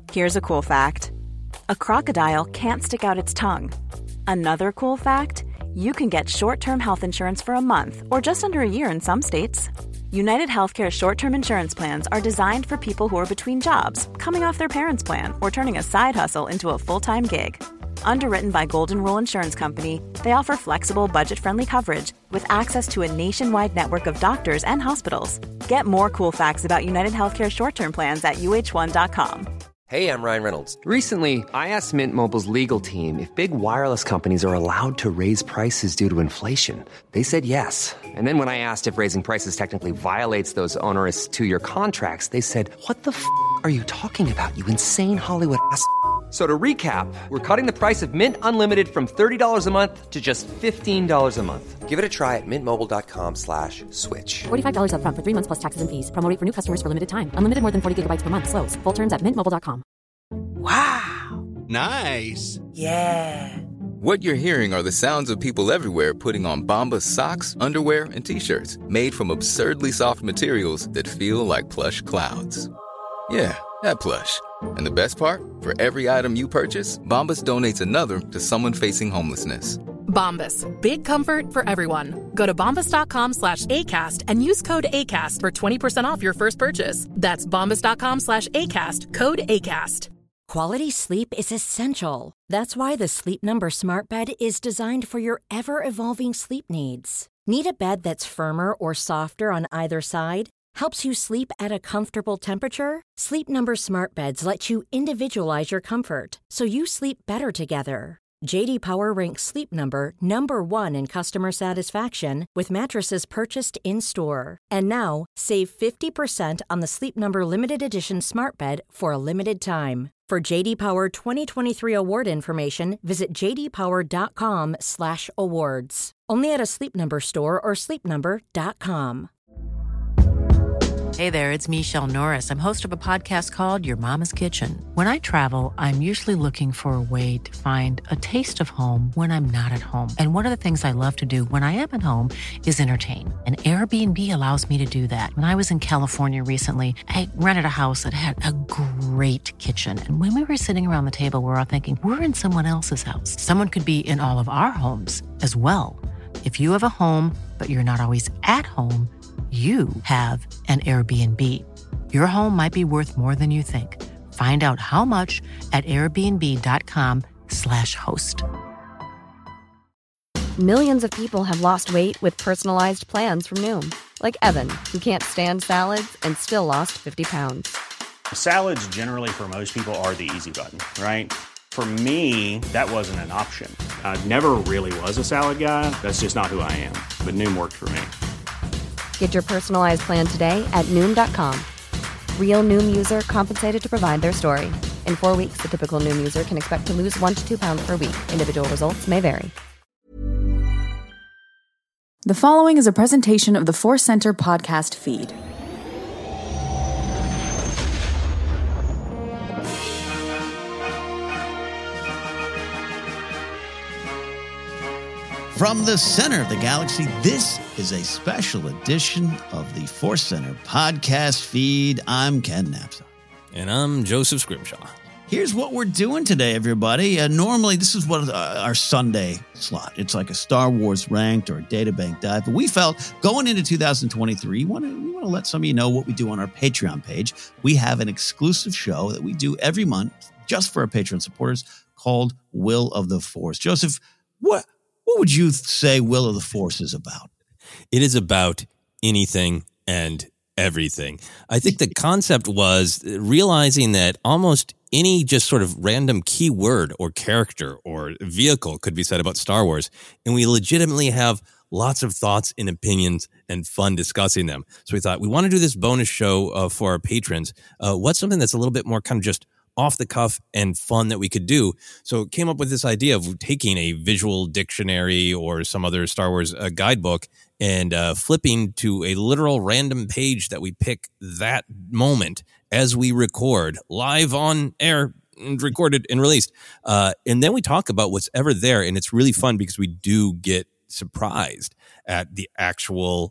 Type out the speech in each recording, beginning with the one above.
Here's a cool fact. A crocodile can't stick out its tongue. Another cool fact, you can get short-term health insurance for a month or just under a year in some states. United Healthcare short-term insurance plans are designed for people who are between jobs, coming off their parents' plan, or turning a side hustle into a full-time gig. Underwritten by Golden Rule Insurance Company, they offer flexible, budget-friendly coverage with access to a nationwide network of doctors and hospitals. Get more cool facts about United Healthcare short-term plans at uh1.com. Hey, I'm Ryan Reynolds. Recently, I asked Mint Mobile's legal team if big wireless companies are allowed to raise prices due to inflation. They said yes. And then when I asked if raising prices technically violates those onerous two-year contracts, they said, "What the f*** are you talking about, you insane Hollywood ass?" So to recap, we're cutting the price of Mint Unlimited from $30 a month to just $15 a month. Give it a try at mintmobile.com/switch. $45 up front for 3 months plus taxes and fees. Promo rate for new customers for limited time. Unlimited more than 40 gigabytes per month. Slows full terms at mintmobile.com. Wow. Nice. Yeah. What you're hearing are the sounds of people everywhere putting on Bombas socks, underwear, and T-shirts made from absurdly soft materials that feel like plush clouds. Yeah, that plush. And the best part? For every item you purchase, Bombas donates another to someone facing homelessness. Bombas. Big comfort for everyone. Go to bombas.com/ACAST and use code ACAST for 20% off your first purchase. That's bombas.com/ACAST. Code ACAST. Quality sleep is essential. That's why the Sleep Number Smart Bed is designed for your ever-evolving sleep needs. Need a bed that's firmer or softer on either side? Helps you sleep at a comfortable temperature? Sleep Number Smart Beds let you individualize your comfort, so you sleep better together. J.D. Power ranks Sleep Number number 1 in customer satisfaction with mattresses purchased in-store. And now, save 50% on the Sleep Number Limited Edition Smart Bed for a limited time. For J.D. Power 2023 award information, visit jdpower.com/awards. Only at a Sleep Number store or sleepnumber.com. Hey there, it's Michelle Norris. I'm host of a podcast called Your Mama's Kitchen. When I travel, I'm usually looking for a way to find a taste of home when I'm not at home. And one of the things I love to do when I am at home is entertain. And Airbnb allows me to do that. When I was in California recently, I rented a house that had a great kitchen. And when we were sitting around the table, we're all thinking, we're in someone else's house. Someone could be in all of our homes as well. If you have a home, but you're not always at home, you have an Airbnb. Your home might be worth more than you think. Find out how much at airbnb.com/host. Millions of people have lost weight with personalized plans from Noom. Like Evan, who can't stand salads and still lost 50 pounds. Salads generally for most people are the easy button, right? For me, that wasn't an option. I never really was a salad guy. That's just not who I am. But Noom worked for me. Get your personalized plan today at Noom.com. Real Noom user compensated to provide their story. In 4 weeks, the typical Noom user can expect to lose 1 to 2 pounds per week. Individual results may vary. The following is a presentation of the Force Center podcast feed. From the center of the galaxy, this is a special edition of the Force Center podcast feed. I'm Ken Napzok. And I'm Joseph Scrimshaw. Here's what we're doing today, everybody. Normally, this is what our Sunday slot. It's like a Star Wars ranked or a databank dive. But we felt going into 2023, we want to let some of you know what we do on our Patreon page. We have an exclusive show that we do every month just for our Patreon supporters called Will of the Force. Joseph, what would you say Will of the Force is about? It is about anything and everything. I think the concept was realizing that almost any just sort of random keyword or character or vehicle could be said about Star Wars, and we legitimately have lots of thoughts and opinions and fun discussing them. So we thought we want to do this bonus show for our patrons. What's something that's a little bit more kind of just off the cuff and fun that we could do. So came up with this idea of taking a visual dictionary or some other Star Wars guidebook and flipping to a literal random page that we pick that moment as we record live on air and recorded and released. And then we talk about what's ever there. And it's really fun because we do get surprised at the actual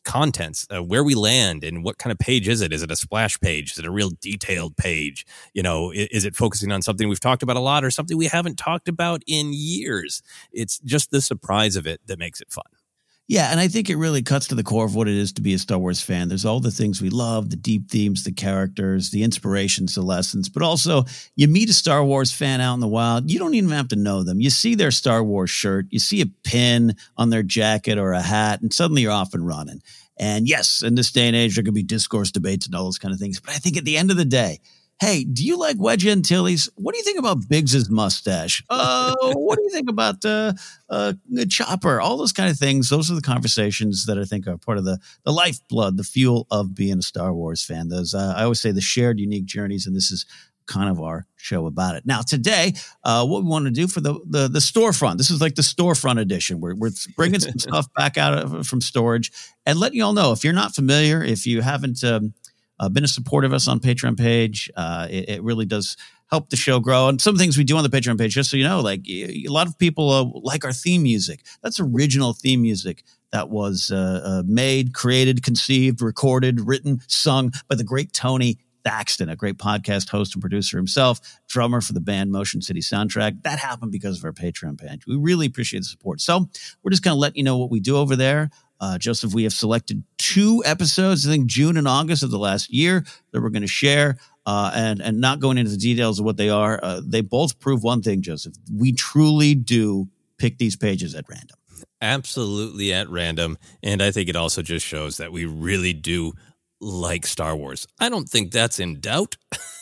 contents, where we land and what kind of page is it? Is it a splash page? Is it a real detailed page? Is it focusing on something we've talked about a lot or something we haven't talked about in years? It's just the surprise of it that makes it fun. Yeah, and I think it really cuts to the core of what it is to be a Star Wars fan. There's all the things we love, the deep themes, the characters, the inspirations, the lessons, but also you meet a Star Wars fan out in the wild. You don't even have to know them. You see their Star Wars shirt, you see a pin on their jacket or a hat, and suddenly you're off and running. And yes, in this day and age, there could be discourse debates and all those kind of things. But I think at the end of the day, hey, do you like Wedge Antilles? What do you think about Biggs's mustache? What do you think about Chopper? All those kind of things. Those are the conversations that I think are part of the lifeblood, the fuel of being a Star Wars fan. Those I always say the shared unique journeys, and this is kind of our show about it. Now, today, what we want to do for the storefront, this is like the storefront edition. We're bringing some stuff back out from storage and letting you all know, if you're not familiar, if you haven't been a supporter of us on Patreon page, it really does help the show grow. And some things we do on the Patreon page, just so you know, like a lot of people like our theme music. That's original theme music that was made, created, conceived, recorded, written, sung by the great Tony Thaxton, a great podcast host and producer himself, drummer for the band Motion City Soundtrack. That happened because of our Patreon page. We really appreciate the support. So we're just going to let you know what we do over there. Joseph, we have selected 2 episodes, I think June and August of the last year, that we're going to share, and not going into the details of what they are. They both prove one thing, Joseph. We truly do pick these pages at random. Absolutely at random. And I think it also just shows that we really do like Star Wars. I don't think that's in doubt,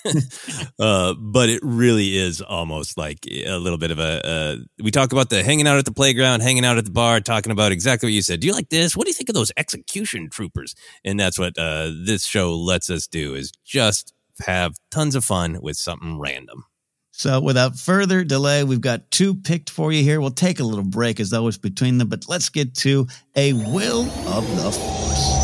but it really is almost like a little bit of we talk about the hanging out at the playground, hanging out at the bar, talking about exactly what you said. Do you like this? What do you think of those execution troopers? And that's what this show lets us do, is just have tons of fun with something random. So without further delay, we've got 2 picked for you here. We'll take a little break as always between them, but let's get to A Will of the Force.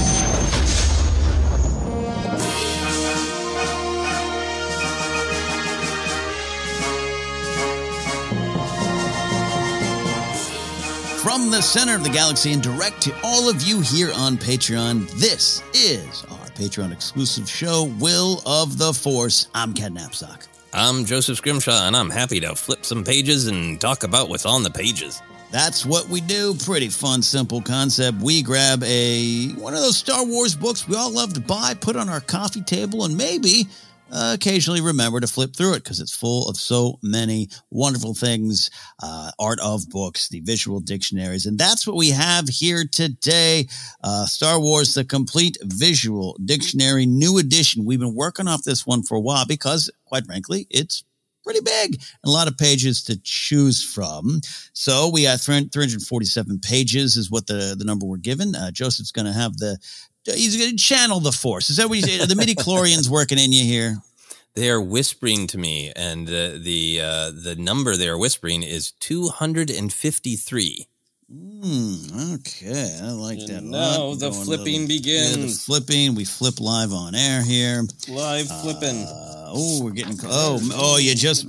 From the center of the galaxy and direct to all of you here on Patreon, this is our Patreon exclusive show, Will of the Force. I'm Ken Knapsack. I'm Joseph Scrimshaw, and I'm happy to flip some pages and talk about what's on the pages. That's what we do. Pretty fun, simple concept. We grab one of those Star Wars books we all love to buy, put on our coffee table, and maybe occasionally remember to flip through it because it's full of so many wonderful things. Art of books, the visual dictionaries. And that's what we have here today. Star Wars, the complete visual dictionary, new edition. We've been working off this one for a while because, quite frankly, it's pretty big and a lot of pages to choose from. So we have 347 pages is what the number we're given. Joseph's going to have he's going to channel the Force. Is that what you say? The midi-chlorians working in you here? They are whispering to me, and the number they are whispering is 253. Okay, I like that. And now the flipping begins. The flipping. We flip live on air here. Live flipping. We're getting. You just.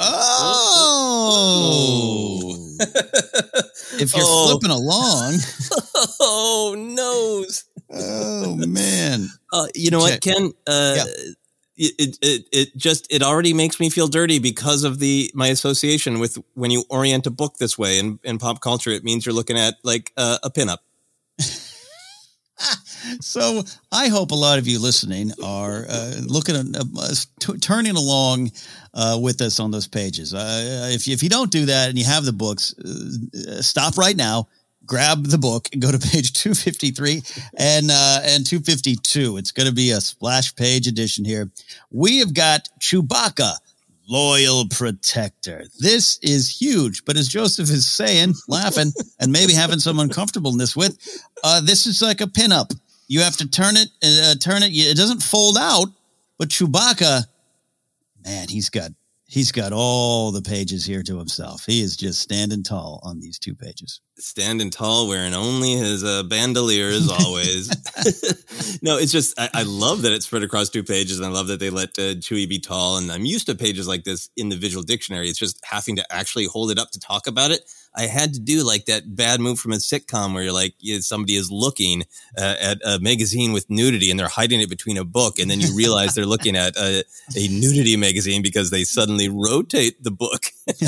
If you're flipping along. Oh, noes. Oh, man. You know what, Ken? Yeah. It already makes me feel dirty because of my association with when you orient a book this way in pop culture. It means you're looking at like a pinup. So I hope a lot of you listening are looking at turning along with us on those pages. If you don't do that and you have the books, stop right now. Grab the book and go to page 253 and 252. It's going to be a splash page edition here. We have got Chewbacca, Loyal Protector. This is huge, but as Joseph is saying, laughing, and maybe having some uncomfortableness with, this is like a pinup. You have to turn it. It doesn't fold out, but Chewbacca, man, he's got all the pages here to himself. He is just standing tall on these 2 pages. Standing tall, wearing only his bandolier as always. No, it's just, I love that it's spread across 2 pages, and I love that they let Chewie be tall. And I'm used to pages like this in the visual dictionary. It's just having to actually hold it up to talk about it. I had to do like that bad move from a sitcom where you're like, somebody is looking at a magazine with nudity and they're hiding it between a book. And then you realize they're looking at a nudity magazine because they suddenly rotate the book.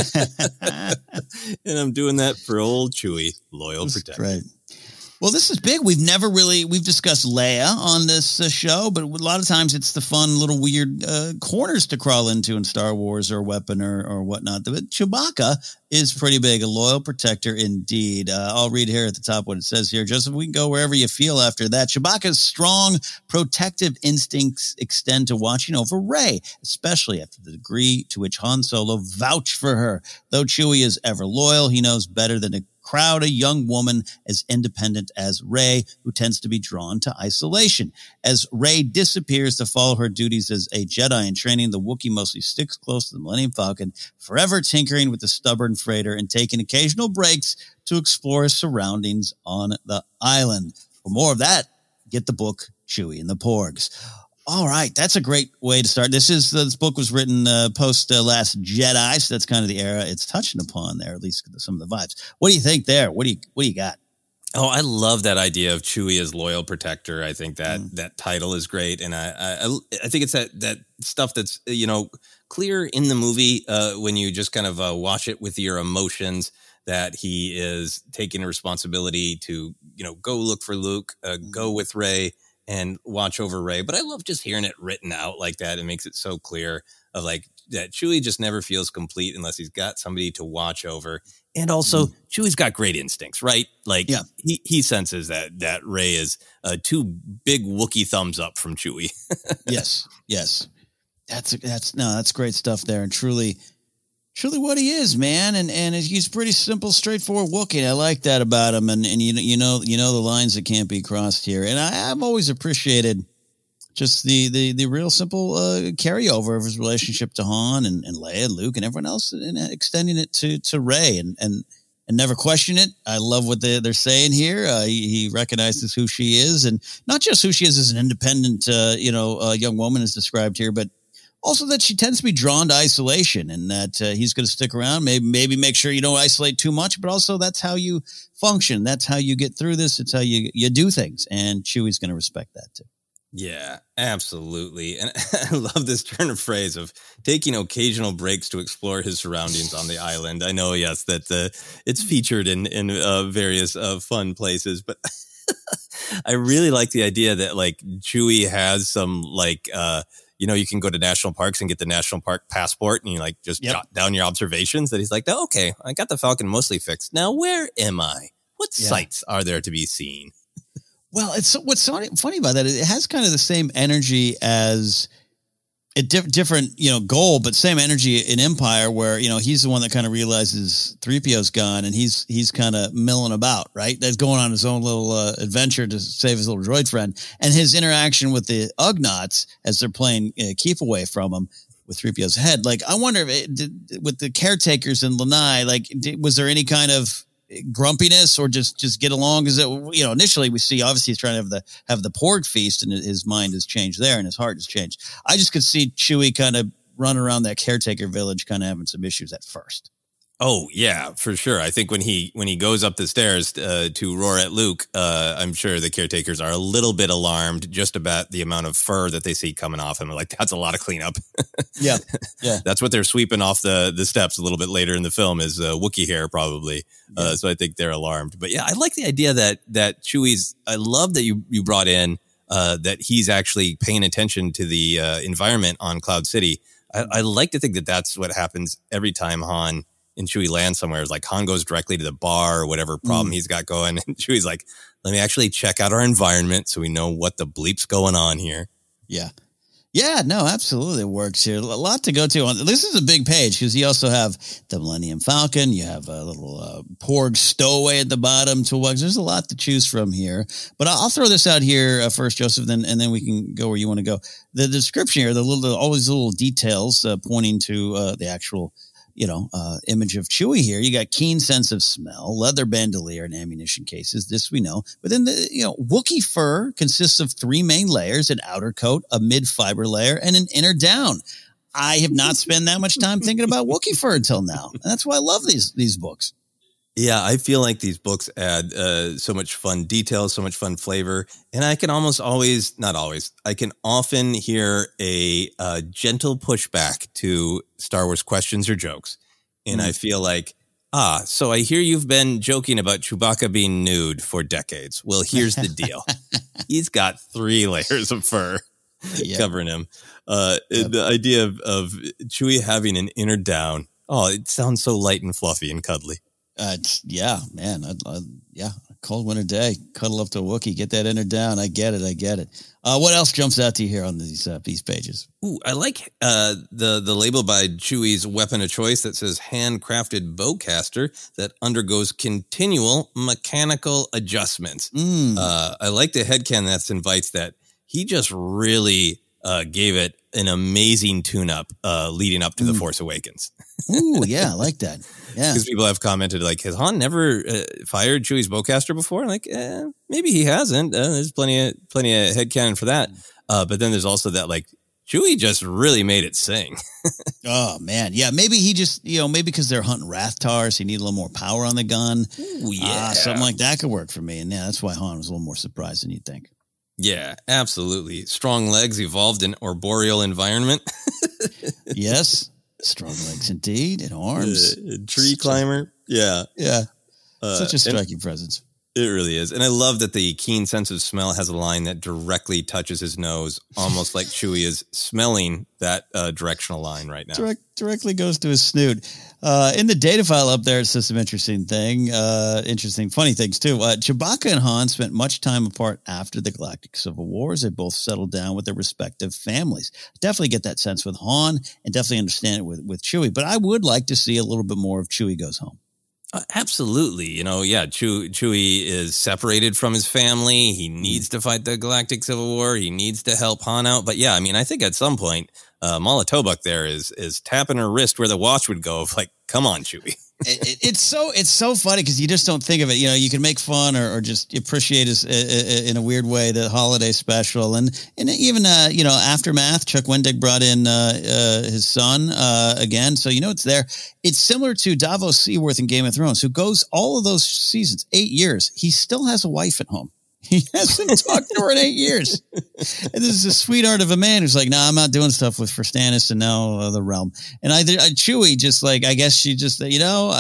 And I'm doing that for old Chewie, loyal protector. Right. Well, this is big. We've discussed Leia on this show, but a lot of times it's the fun little weird corners to crawl into in Star Wars or weapon or whatnot. But Chewbacca is pretty big, a loyal protector indeed. I'll read here at the top what it says here. Joseph, we can go wherever you feel after that. Chewbacca's strong protective instincts extend to watching over Rey, especially after the degree to which Han Solo vouched for her. Though Chewie is ever loyal, he knows better than to crowd a young woman as independent as Rey, who tends to be drawn to isolation. As Rey disappears to follow her duties as a Jedi in training, the Wookiee mostly sticks close to the Millennium Falcon, forever tinkering with the stubborn freighter and taking occasional breaks to explore his surroundings on the island. For more of that, get the book Chewie and the Porgs. All right, that's a great way to start. This book was written post Last Jedi, so that's kind of the era it's touching upon there, at least some of the vibes. What do you think there? What do you got? Oh, I love that idea of Chewie as loyal protector. I think that title is great, and I think it's that stuff that's clear in the movie when you just kind of watch it with your emotions, that he is taking a responsibility to go look for Luke, go with Rey, and watch over Rey. But I love just hearing it written out like that. It makes it so clear of like that Chewie just never feels complete unless he's got somebody to watch over. And also Chewie's got great instincts, right? Like he senses that Rey is two big Wookiee thumbs up from Chewie. Yes. That's great stuff there. And truly what he is, man. And he's pretty simple, straightforward Wookiee. I like that about him. And you know the lines that can't be crossed here. And I've always appreciated just the real simple carryover of his relationship to Han and Leia and Luke and everyone else, and extending it to Rey and never question it. I love what they're saying here. He recognizes who she is, and not just who she is as an independent, young woman is described here, but also that she tends to be drawn to isolation, and that he's going to stick around, maybe make sure you don't isolate too much, but also that's how you function. That's how you get through this. It's how you do things. And Chewie's going to respect that too. Yeah, absolutely. And I love this turn of phrase of taking occasional breaks to explore his surroundings on the island. I know, yes, that it's featured in various fun places, but I really like the idea that like Chewie has some like, you can go to national parks and get the national park passport and you like just jot down your observations, that he's like, oh, okay, I got the Falcon mostly fixed. Now, where am I? What sights are there to be seen? Well, it's what's funny about that. It has kind of the same energy as a different, goal, but same energy in Empire, where, he's the one that kind of realizes 3PO's gone and he's kind of milling about, right? That's going on his own little adventure to save his little droid friend, and his interaction with the Ugnaughts as they're playing keep away from him with 3PO's head. Like, I wonder if with the caretakers in Lanai, like, was there any kind of grumpiness or just get along? Because initially we see obviously he's trying to have the Porg feast, and his mind has changed there and his heart has changed. I just could see Chewie kind of running around that caretaker village, kind of having some issues at first. Oh yeah, for sure. I think when he goes up the stairs to roar at Luke, I'm sure the caretakers are a little bit alarmed just about the amount of fur that they see coming off him. Like, that's a lot of cleanup. Yeah. That's what they're sweeping off the steps a little bit later in the film is Wookiee hair probably. So I think they're alarmed. But yeah, I like the idea that Chewie's. I love that you brought in that he's actually paying attention to the environment on Cloud City. I like to think that that's what happens every time Han and Chewie land somewhere. Is like Han goes directly to the bar or whatever problem he's got going. And Chewie's like, let me actually check out our environment so we know what the bleep's going on here. Yeah. Yeah, no, absolutely. It works here. A lot to go to. This is a big page because you also have the Millennium Falcon. You have a little Porg stowaway at the bottom. Toolbox. There's a lot to choose from here. But I'll throw this out here first, Joseph, and then we can go where you want to go. The description here, all these little details pointing to the actual image of Chewie here. You got keen sense of smell, leather bandolier, and ammunition cases. This we know. But then Wookiee fur consists of 3 main layers: an outer coat, a mid-fiber layer, and an inner down. I have not spent that much time thinking about Wookiee fur until now. And that's why I love these books. Yeah, I feel like these books add so much fun detail, so much fun flavor. And I can almost always, not always, I can often hear a gentle pushback to Star Wars questions or jokes. And I feel like, so I hear you've been joking about Chewbacca being nude for decades. Well, here's the deal. He's got 3 layers of fur covering him. The idea of Chewie having an inner down. Oh, it sounds so light and fluffy and cuddly. Yeah, man. Cold winter day. Cuddle up to a Wookiee. Get that inner down. I get it. What else jumps out to you here on these pages? Ooh, I like the label by Chewie's weapon of choice that says handcrafted bowcaster that undergoes continual mechanical adjustments. I like the headcanon that invites that. He just really gave it an amazing tune-up leading up to The Force Awakens. Ooh, yeah, I like that. Yeah, because people have commented like, has Han never fired Chewie's bowcaster before? Like, maybe he hasn't. There's plenty of headcanon for that. But then there's also that like Chewie just really made it sing. Oh man, yeah. Maybe he just maybe because they're hunting Rathtars, he needed a little more power on the gun. Ooh, yeah, something like that could work for me. And yeah, that's why Han was a little more surprised than you'd think. Yeah, absolutely. Strong legs evolved in arboreal environment. Yes. Strong legs indeed, and arms. Tree climber. Yeah. Such a striking presence. It really is. And I love that the keen sense of smell has a line that directly touches his nose, almost like Chewie is smelling that directional line right now. Directly goes to his snoot. In the data file up there, it says some interesting funny things too. Chewbacca and Han spent much time apart after the Galactic Civil Wars. They both settled down with their respective families. Definitely get that sense with Han and definitely understand it with Chewie. But I would like to see a little bit more of Chewie Goes Home. Absolutely. Chewie is separated from his family. He needs to fight the Galactic Civil War. He needs to help Han out. But yeah, I mean, I think at some point, Mala Tobuk there is tapping her wrist where the watch would go of like, come on, Chewie. It's so funny because you just don't think of it. You can make fun or just appreciate in a weird way the holiday special and even Aftermath. Chuck Wendig brought in his son again, so it's there. It's similar to Davos Seaworth in Game of Thrones, who goes all of those seasons, 8 years. He still has a wife at home. He hasn't talked to her in 8 years. And this is a sweetheart of a man who's like, I'm not doing stuff with Stannis and now the realm. And Chewie just like, I guess she just, I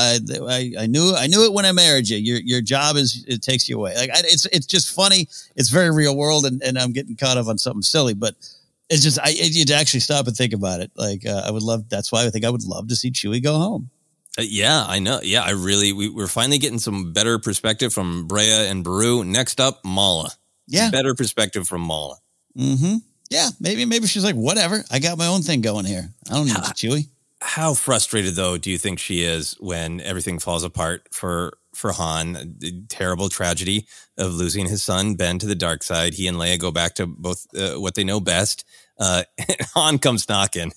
knew it when I married you. Your job it takes you away. Like it's just funny. It's very real world, and I'm getting caught up on something silly, but it's just you'd actually stop and think about it. Like that's why I think I would love to see Chewie go home. Yeah, I know. Yeah, we're finally getting some better perspective from Brea and Beru. Next up, Mala. Yeah. Better perspective from Mala. Mm-hmm. Yeah, maybe she's like, whatever. I got my own thing going here. I don't need Chewie. How frustrated, though, do you think she is when everything falls apart for Han? The terrible tragedy of losing his son, Ben, to the dark side. He and Leia go back to both what they know best. Han comes knocking.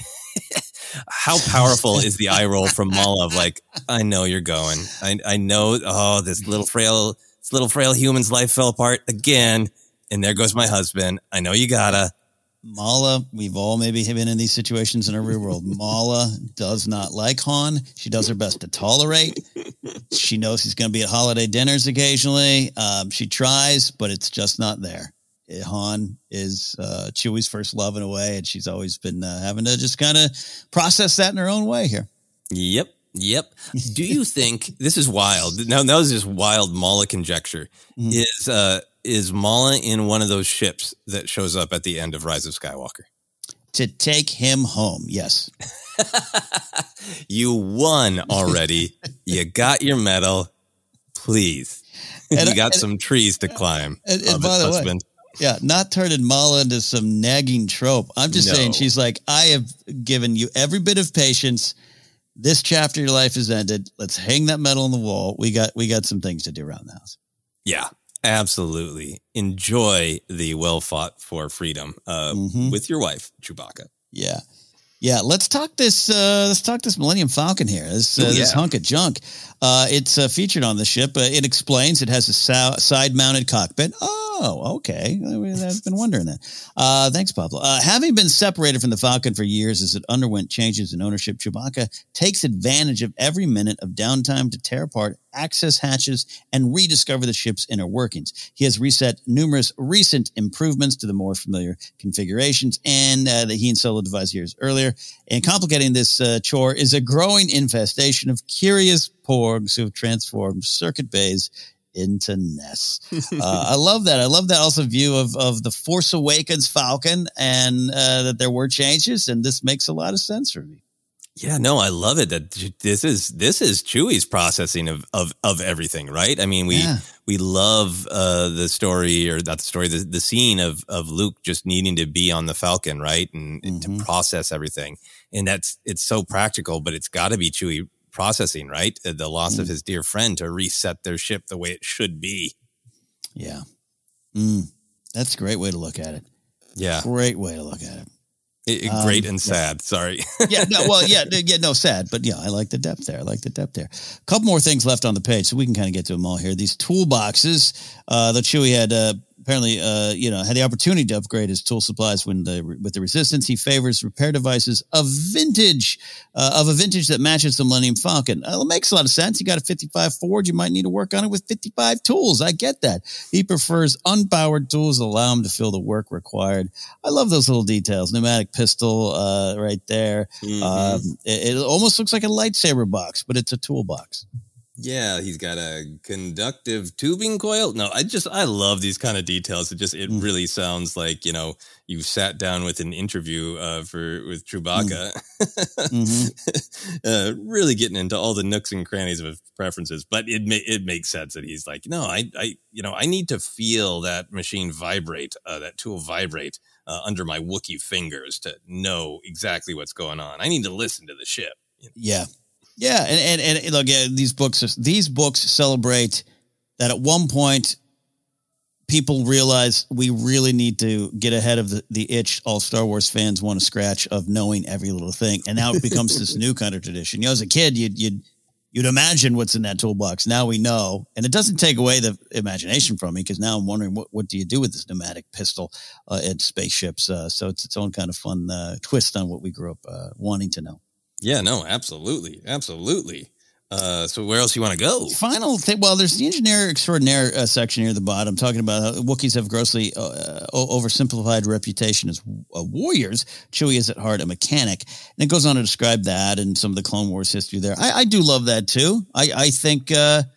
How powerful is the eye roll from Mala of like, I know you're going. I know, this little frail human's life fell apart again. And there goes my husband. I know you gotta. Mala, we've all maybe been in these situations in our real world. Mala does not like Han. She does her best to tolerate. She knows he's going to be at holiday dinners occasionally. She tries, but it's just not there. Han is Chewie's first love in a way, and she's always been having to just kind of process that in her own way here. Yep. Do you think this is wild? Now that was just wild Mala conjecture. Mm-hmm. Is Mala in one of those ships that shows up at the end of Rise of Skywalker? To take him home, yes. You won already. You got your medal. Please. You got some trees to climb. And by the way, yeah, not turning Mala into some nagging trope. I'm just saying, she's like, I have given you every bit of patience. This chapter of your life is ended. Let's hang that medal on the wall. We got some things to do around the house. Yeah, absolutely. Enjoy the well fought for freedom with your wife, Chewbacca. Yeah. Yeah, let's talk this Millennium Falcon here. This hunk of junk. It's featured on the ship. It explains it has a side-mounted cockpit. Oh, okay. I've been wondering that. Thanks, Pablo. Having been separated from the Falcon for years as it underwent changes in ownership, Chewbacca takes advantage of every minute of downtime to tear apart, access hatches, and rediscover the ship's inner workings. He has reset numerous recent improvements to the more familiar configurations and that he and Solo devised years earlier. And complicating this chore is a growing infestation of curious porgs who have transformed circuit bays into nests. I love that. I love that also view of the Force Awakens Falcon and that there were changes, and this makes a lot of sense for me. Yeah, no, I love it that this is Chewie's processing of everything, right? I mean, we love the story, or not the story, the scene of Luke just needing to be on the Falcon, right? And to process everything. And it's so practical, but it's got to be Chewie processing, right? The loss of his dear friend to reset their ship the way it should be. Yeah. That's a great way to look at it. Yeah. Great way to look at it. Great and sad. Sorry. Sad. But yeah, I like the depth there. A couple more things left on the page, so we can kind of get to them all here. These toolboxes that Chewie had apparently, had the opportunity to upgrade his tool supplies with the Resistance. He favors repair devices of a vintage that matches the Millennium Falcon. It makes a lot of sense. You got a 55 Ford, you might need to work on it with 55 tools. I get that. He prefers unpowered tools that allow him to feel the work required. I love those little details. Pneumatic pistol right there. It almost looks like a lightsaber box, but it's a toolbox. Yeah, he's got a conductive tubing coil. No, I love these kind of details. It really sounds like, you sat down with an interview with Chewbacca, really getting into all the nooks and crannies of his preferences. But it makes sense that he's like, no, I need to feel that machine vibrate, that tool vibrate under my Wookiee fingers to know exactly what's going on. I need to listen to the ship. Yeah. Yeah, and look, these books celebrate that at one point people realize we really need to get ahead of the itch all Star Wars fans want to scratch of knowing every little thing, and now it becomes this new kind of tradition. As a kid, you'd imagine what's in that toolbox. Now we know, and it doesn't take away the imagination from me, because now I'm wondering what do you do with this pneumatic pistol in spaceships? So it's its own kind of fun twist on what we grew up wanting to know. Yeah, no, absolutely. So where else you want to go? Final thing. Well, there's the engineer extraordinaire section here at the bottom, talking about how Wookiees have grossly oversimplified reputation as warriors. Chewie is at heart a mechanic. And it goes on to describe that and some of the Clone Wars history there. I do love that too. I think,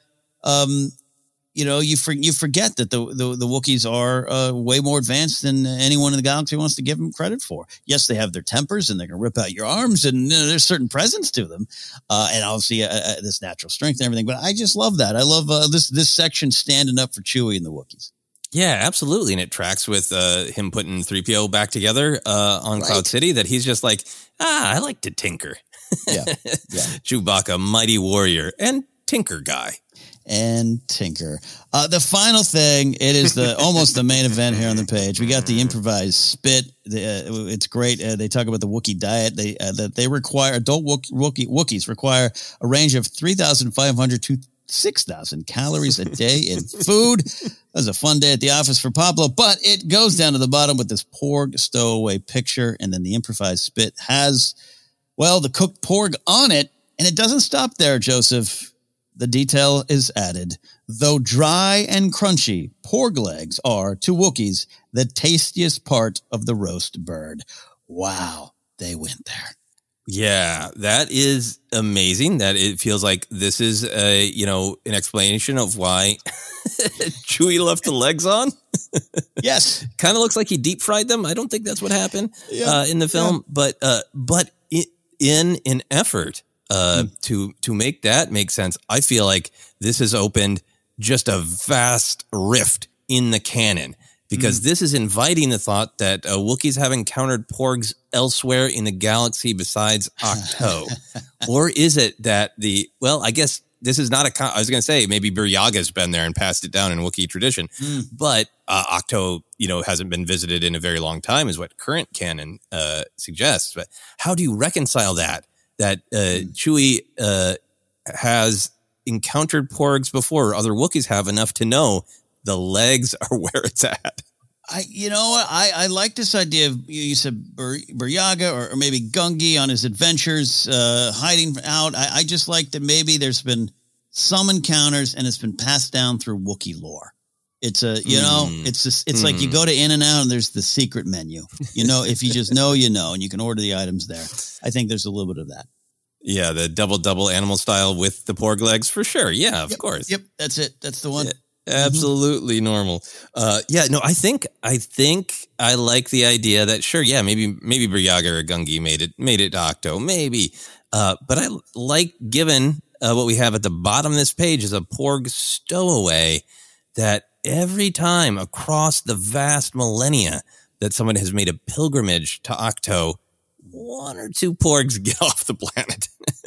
you forget that the Wookiees are way more advanced than anyone in the galaxy wants to give them credit for. Yes, they have their tempers and they can rip out your arms, and there's certain presence to them, and obviously this natural strength and everything. But I just love that. I love this section standing up for Chewie and the Wookiees. Yeah, absolutely, and it tracks with him putting 3PO back together on Cloud City. That he's just like, I like to tinker. Yeah. Chewbacca, mighty warrior and tinker guy. And tinker. The final thing, it is almost the main event here on the page. We got the improvised spit. It's great. They talk about the Wookiee diet. That they require, adult Wookiees require a range of 3,500 to 6,000 calories a day in food. That was a fun day at the office for Pablo, but it goes down to the bottom with this porg stowaway picture, and then the improvised spit has, the cooked porg on it, and it doesn't stop there, Joseph. The detail is added. Though dry and crunchy, porg legs are, to Wookiees, the tastiest part of the roast bird. Wow, they went there. Yeah, that is amazing. That it feels like this is an explanation of why Chewie left the legs on. Yes. Kind of looks like he deep fried them. I don't think that's what happened in the film, but in an effort to make that make sense, I feel like this has opened just a vast rift in the canon, because this is inviting the thought that Wookiees have encountered porgs elsewhere in the galaxy besides Ahch-To. Or is it that I guess this is not I was going to say maybe Buryaga's been there and passed it down in Wookiee tradition, but Ahch-To, hasn't been visited in a very long time is what current canon suggests. But how do you reconcile that Chewie has encountered porgs before, or other Wookiees have, enough to know the legs are where it's at? I like this idea of, you said Buryaga or maybe Gungi on his adventures, hiding out. I just like that maybe there's been some encounters and it's been passed down through Wookiee lore. It's it's like you go to In-N-Out and there's the secret menu. If you just know, and you can order the items there. I think there's a little bit of that. Yeah, the double animal style with the porg legs for sure. Yeah, of course. Yep, that's it. That's the one. Absolutely normal. I think I like the idea that sure, yeah, maybe Buryaga or Gungi made it to Ahch-To, maybe. But I like, given what we have at the bottom of this page is a porg stowaway that every time across the vast millennia that someone has made a pilgrimage to Ahch-To, one or two porgs get off the planet.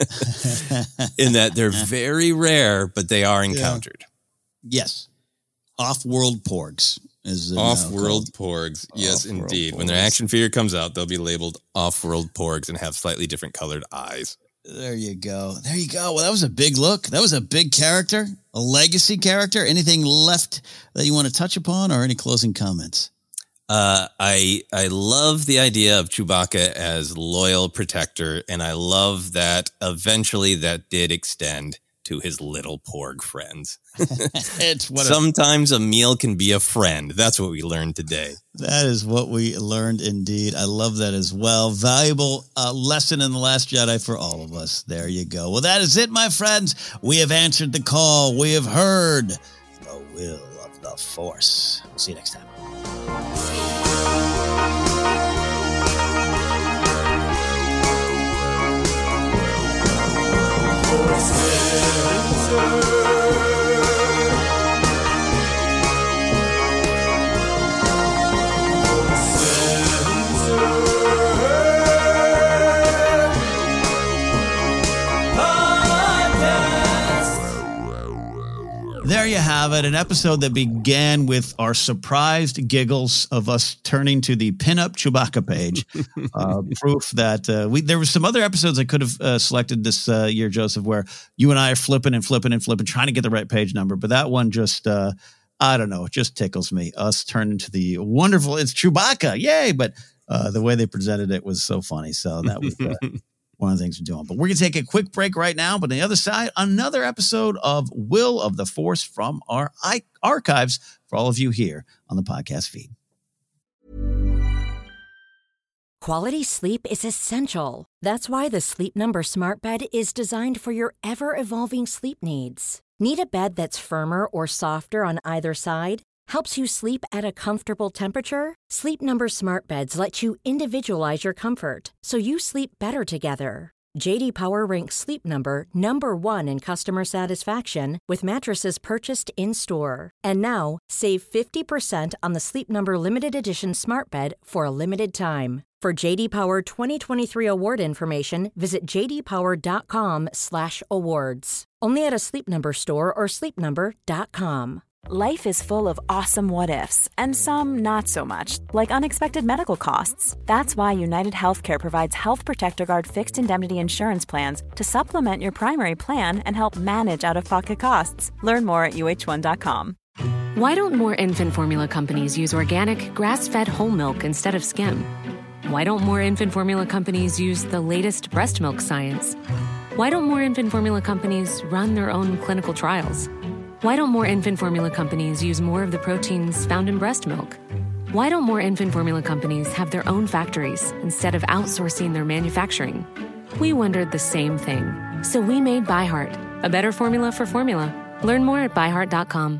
In that they're very rare, but they are encountered. Yes. Off-world porgs. Off-world porgs. Yes, indeed. Porgs. When their action figure comes out, they'll be labeled off-world porgs and have slightly different colored eyes. There you go. Well, that was a big look. That was a big character, a legacy character. Anything left that you want to touch upon, or any closing comments? I love the idea of Chewbacca as loyal protector, and I love that eventually that did extend to his little porg friends. Sometimes a meal can be a friend. That's what we learned today. That is what we learned indeed. I love that as well. Valuable lesson in The Last Jedi for all of us. There you go. Well, that is it, my friends. We have answered the call. We have heard the will of the Force. We'll see you next time. There you have it, an episode that began with our surprised giggles of us turning to the pinup Chewbacca page. Proof that there were some other episodes I could have selected this year, Joseph, where you and I are flipping, trying to get the right page number. But that one just, I don't know, it just tickles me. Us turning to the wonderful, it's Chewbacca, yay! But the way they presented it was so funny. So that was one of the things we're doing. But we're going to take a quick break right now. But on the other side, another episode of Will of the Force from our archives for all of you here on the podcast feed. Quality sleep is essential. That's why the Sleep Number Smart Bed is designed for your ever-evolving sleep needs. Need a bed that's firmer or softer on either side? Helps you sleep at a comfortable temperature? Sleep Number Smart Beds let you individualize your comfort so you sleep better together. J.D. Power ranks Sleep Number number 1 in customer satisfaction with mattresses purchased in-store. And now, save 50% on the Sleep Number Limited Edition Smart Bed for a limited time. For J.D. Power 2023 award information, visit jdpower.com/awards. Only at a Sleep Number store or sleepnumber.com. Life is full of awesome what-ifs, and some not so much, like unexpected medical costs. That's why United Healthcare provides Health Protector Guard fixed indemnity insurance plans to supplement your primary plan and help manage out-of-pocket costs. Learn more at uh1.com. Why don't more infant formula companies use organic, grass-fed whole milk instead of skim? Why don't more infant formula companies use the latest breast milk science? Why don't more infant formula companies run their own clinical trials? Why don't more infant formula companies use more of the proteins found in breast milk? Why don't more infant formula companies have their own factories instead of outsourcing their manufacturing? We wondered the same thing. So we made ByHeart, a better formula for formula. Learn more at byheart.com.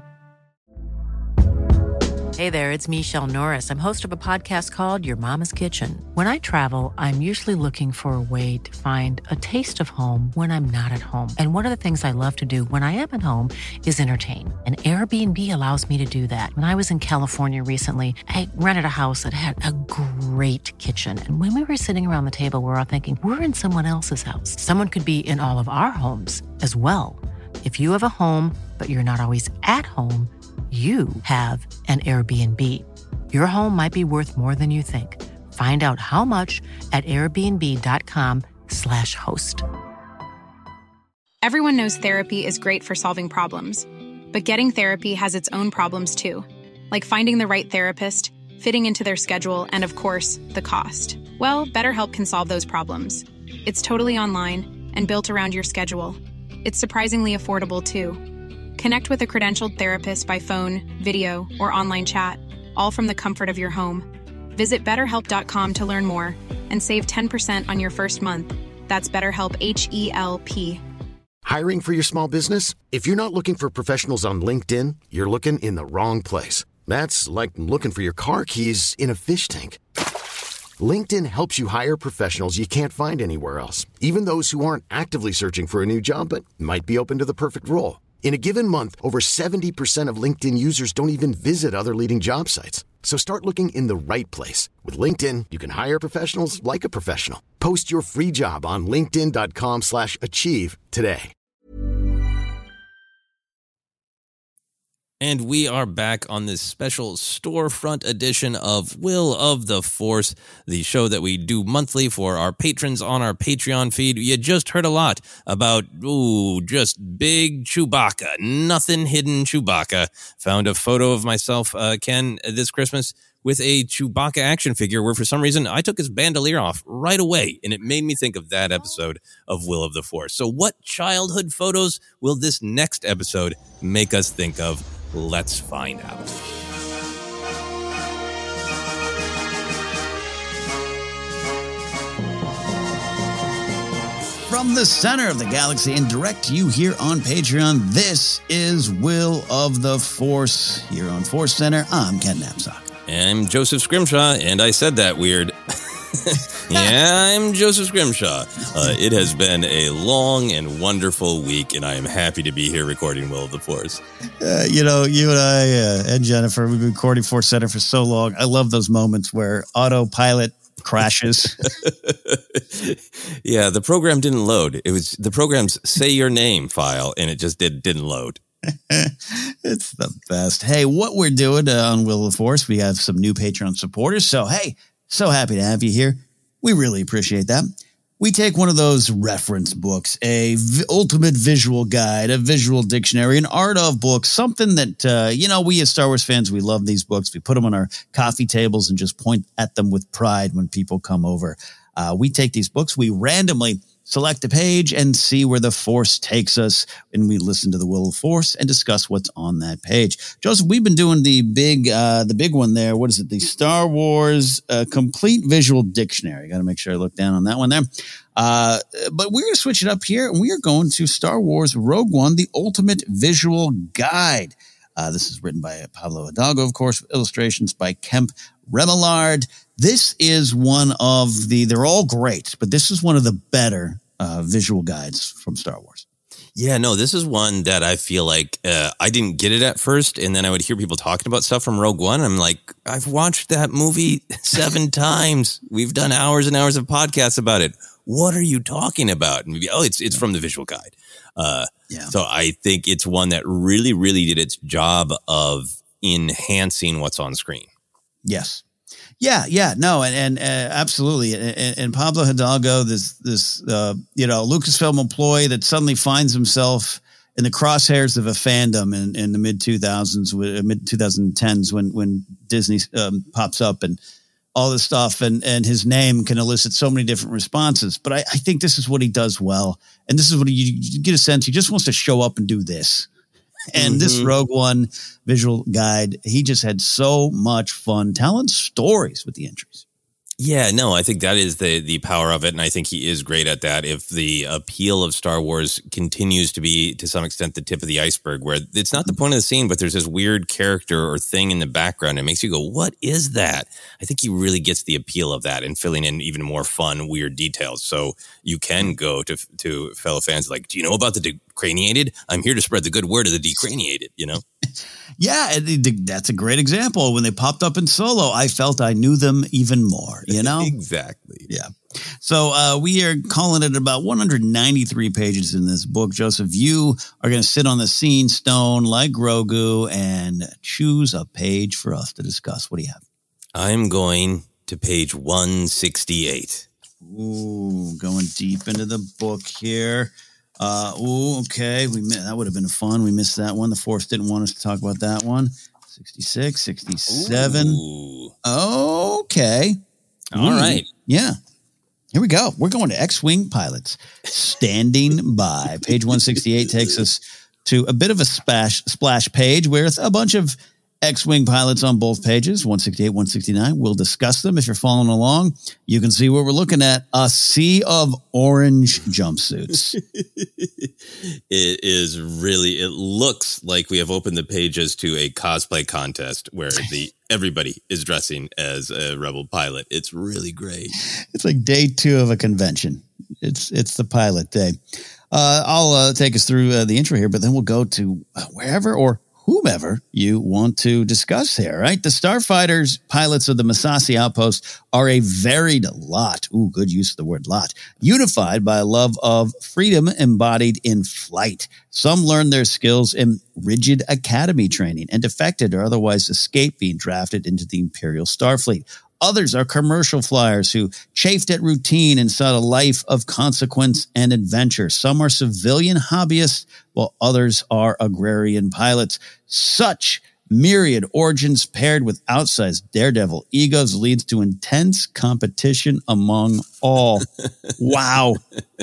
Hey there, it's Michelle Norris. I'm host of a podcast called Your Mama's Kitchen. When I travel, I'm usually looking for a way to find a taste of home when I'm not at home. And one of the things I love to do when I am at home is entertain. And Airbnb allows me to do that. When I was in California recently, I rented a house that had a great kitchen. And when we were sitting around the table, we were all thinking, we're in someone else's house. Someone could be in all of our homes as well. If you have a home, but you're not always at home, you have an Airbnb. Your home might be worth more than you think. Find out how much at airbnb.com/host. Everyone knows therapy is great for solving problems, but getting therapy has its own problems too, like finding the right therapist, fitting into their schedule, and of course, the cost. Well, BetterHelp can solve those problems. It's totally online and built around your schedule. It's surprisingly affordable too. Connect with a credentialed therapist by phone, video, or online chat, all from the comfort of your home. Visit BetterHelp.com to learn more and save 10% on your first month. That's BetterHelp, H-E-L-P. Hiring for your small business? If you're not looking for professionals on LinkedIn, you're looking in the wrong place. That's like looking for your car keys in a fish tank. LinkedIn helps you hire professionals you can't find anywhere else, even those who aren't actively searching for a new job but might be open to the perfect role. In a given month, over 70% of LinkedIn users don't even visit other leading job sites. So start looking in the right place. With LinkedIn, you can hire professionals like a professional. Post your free job on linkedin.com/achieve today. And we are back on this special storefront edition of Will of the Force, the show that we do monthly for our patrons on our Patreon feed. You just heard a lot about, just big Chewbacca, nothing hidden Chewbacca. Found a photo of myself, Ken, this Christmas with a Chewbacca action figure where for some reason I took his bandolier off right away, and it made me think of that episode of Will of the Force. So what childhood photos will this next episode make us think of? Let's find out. From the center of the galaxy and direct to you here on Patreon, this is Will of the Force. Here on Force Center, I'm Ken Knapsack. I'm Joseph Scrimshaw, and I said that weird. Yeah, I'm Joseph Scrimshaw. It has been a long and wonderful week, and I am happy to be here recording Will of the Force. You and I and Jennifer, we've been recording Force Center for so long. I love those moments where autopilot crashes. Yeah, the program didn't load. It was the program's say your name file, and it just didn't load. It's the best. Hey, what we're doing on Will of the Force, we have some new Patreon supporters. So, hey, so happy to have you here. We really appreciate that. We take one of those reference books, ultimate visual guide, a visual dictionary, an art of book, something that, we as Star Wars fans, we love these books. We put them on our coffee tables and just point at them with pride when people come over. We take these books, we randomly select a page and see where the Force takes us, and we listen to the Will of the Force and discuss what's on that page. Joseph, we've been doing the big one there. What is it? The Star Wars Complete Visual Dictionary. Got to make sure I look down on that one there. But we're going to switch it up here, and we are going to Star Wars Rogue One, the Ultimate Visual Guide. This is written by Pablo Hidalgo, of course, with illustrations by Kemp Remillard. This is one of they're all great, but this is one of the better visual guides from Star Wars. Yeah, no, this is one that I feel like I didn't get it at first, and then I would hear people talking about stuff from Rogue One. And I'm like, I've watched that movie 7 times. We've done hours and hours of podcasts about it. What are you talking about? And it's from the visual guide. So I think it's one that really, really did its job of enhancing what's on screen. Yes. Yeah, no, and absolutely. And Pablo Hidalgo, this Lucasfilm employee that suddenly finds himself in the crosshairs of a fandom in the mid 2010s when Disney pops up and all this stuff, and his name can elicit so many different responses. But I think this is what he does well, and this is what you get a sense he just wants to show up and do this. And this Rogue One visual guide, he just had so much fun telling stories with the entries. Yeah, no, I think that is the power of it, and I think he is great at that. If the appeal of Star Wars continues to be, to some extent, the tip of the iceberg, where it's not the point of the scene, but there's this weird character or thing in the background, it makes you go, what is that? I think he really gets the appeal of that and filling in even more fun, weird details. So you can go to fellow fans like, do you know about the decraniated? I'm here to spread the good word of the decraniated, Yeah, that's a great example. When they popped up in Solo, I felt I knew them even more, Exactly. Yeah. So we are calling it about 193 pages in this book. Joseph, you are going to sit on the scene stone like Grogu and choose a page for us to discuss. What do you have? I'm going to page 168. Ooh, going deep into the book here. Okay. That would have been fun. We missed that one. The Force didn't want us to talk about that one. 66, 67. Ooh. Okay. All right. Yeah. Here we go. We're going to X-Wing pilots. Standing by. Page 168 takes us to a bit of a splash page with a bunch of X-Wing pilots on both pages, 168, 169. We'll discuss them. If you're following along, you can see what we're looking at. A sea of orange jumpsuits. It looks like we have opened the pages to a cosplay contest where everybody is dressing as a Rebel pilot. It's really great. It's like day 2 of a convention. It's the pilot day. I'll take us through the intro here, but then we'll go to wherever or whomever you want to discuss here, right? The starfighters, pilots of the Massassi outpost, are a varied lot. Ooh, good use of the word lot. Unified by a love of freedom embodied in flight. Some learn their skills in rigid academy training and defected or otherwise escaped being drafted into the Imperial Starfleet. Others are commercial flyers who chafed at routine and sought a life of consequence and adventure. Some are civilian hobbyists, while others are agrarian pilots. Such myriad origins paired with outsized daredevil egos leads to intense competition among all. Wow.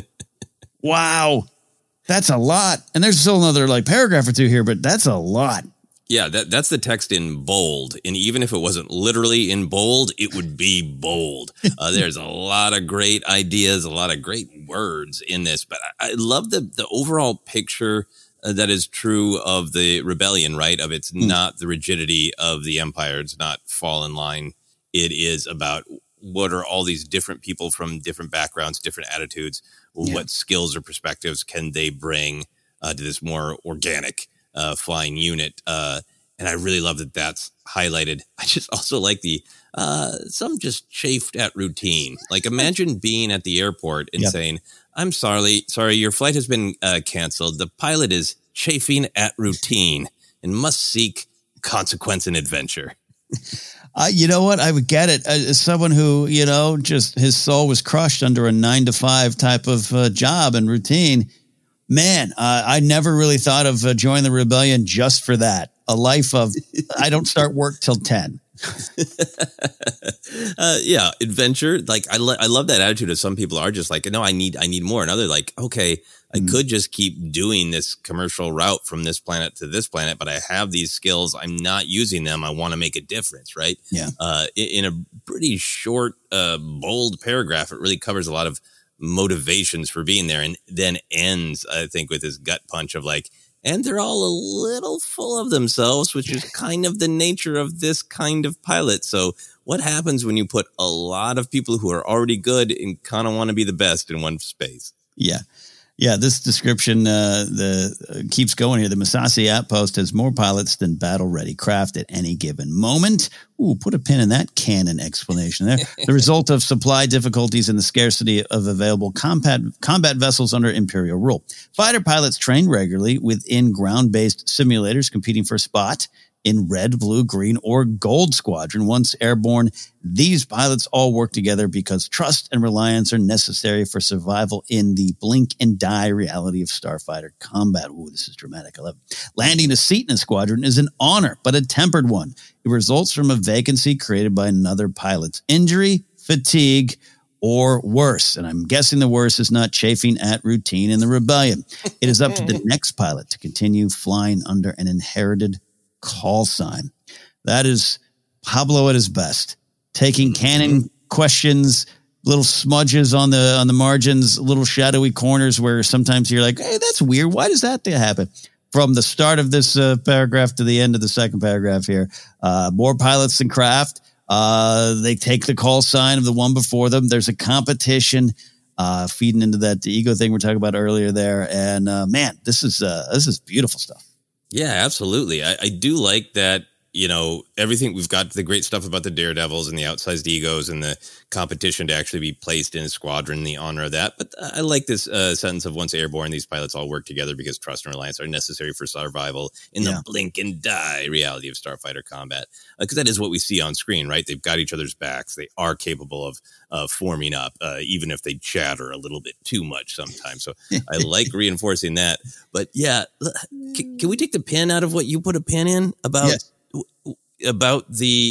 Wow. That's a lot. And there's still another paragraph or two here, but that's a lot. Yeah, that's the text in bold. And even if it wasn't literally in bold, it would be bold. There's a lot of great ideas, a lot of great words in this. But I love the overall picture that is true of the rebellion, right? Of it's not the rigidity of the Empire. It's not fall in line. It is about what are all these different people from different backgrounds, different attitudes. Yeah. What skills or perspectives can they bring to this more organic flying unit, and I really love that that's highlighted. I just also like some just chafed at routine. Like imagine being at the airport and saying, "I'm sorry, your flight has been canceled. The pilot is chafing at routine and must seek consequence and adventure." You know what? I would get it. As someone who, just his soul was crushed under a 9-to-5 type of job and routine. Man, I never really thought of joining the rebellion just for that. A life of, I don't start work till 10. Yeah, adventure. I love that attitude of some people are just like, no, I need more. And others like, okay, I could just keep doing this commercial route from this planet to this planet, but I have these skills. I'm not using them. I want to make a difference, right? Yeah. In a pretty short, bold paragraph, it really covers a lot of motivations for being there, and then ends, I think, with this gut punch of and they're all a little full of themselves, which is kind of the nature of this kind of pilot. So what happens when you put a lot of people who are already good and kind of want to be the best in one space? Yeah. Yeah, this description keeps going here. The Massassi outpost has more pilots than battle-ready craft at any given moment. Ooh, put a pin in that canon explanation there. The result of supply difficulties and the scarcity of available combat vessels under Imperial rule. Fighter pilots train regularly within ground-based simulators competing for a spot in red, blue, green, or gold squadron. Once airborne, these pilots all work together because trust and reliance are necessary for survival in the blink and die reality of starfighter combat. Ooh, this is dramatic. I love it. Landing a seat in a squadron is an honor, but a tempered one. It results from a vacancy created by another pilot's injury, fatigue, or worse. And I'm guessing the worse is not chafing at routine in the rebellion. It is up to the next pilot to continue flying under an inherited call sign. That is Pablo at his best, taking canon questions, little smudges on the margins, little shadowy corners where sometimes you're like, hey, that's weird. Why does that happen? From the start of this paragraph to the end of the second paragraph here, more pilots than craft. They take the call sign of the one before them. There's a competition feeding into that ego thing we're talking about earlier there. And man, this is beautiful stuff. Yeah, absolutely. I do like that everything, we've got the great stuff about the daredevils and the outsized egos and the competition to actually be placed in a squadron, the honor of that. But I like this sentence of once airborne, these pilots all work together because trust and reliance are necessary for survival in the blink and die reality of starfighter combat. Because that is what we see on screen, right? They've got each other's backs. They are capable of forming up, even if they chatter a little bit too much sometimes. So I like reinforcing that. But yeah, can we take the pin out of what you put a pin in about? Yes. About